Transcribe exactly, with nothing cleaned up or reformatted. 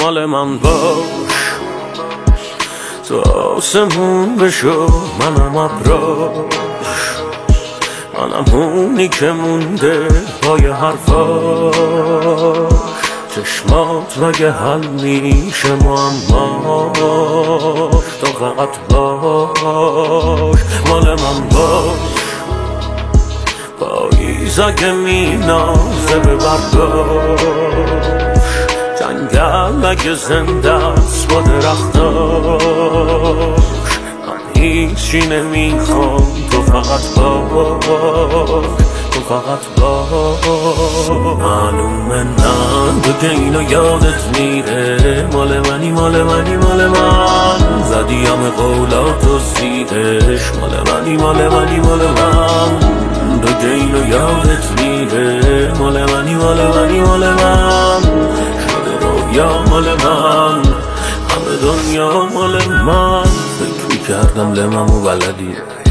مال من باش، تو آسمون بشو منم ابراش، منم اونی که مونده پای حرفاش، چشمات مگه حل میشه معماش، تو فقط باش مال من باش، پاییز اگه مینازه به برداش، جنگل اگه زنده است با درختاش، من هیچی نمیخوام تو فقط باش، تو فقط باش. معلومه نه تو که اینو یادت میره، مال منی مال منی مال من، زدی همه قولاتو زیرش، مال منی مال منی مال من، تو که اینو یادت میره، مال منی مال منی مال من، شده رویا مال من، همه دنیا مال من. فکر میکردم لممو بلدی،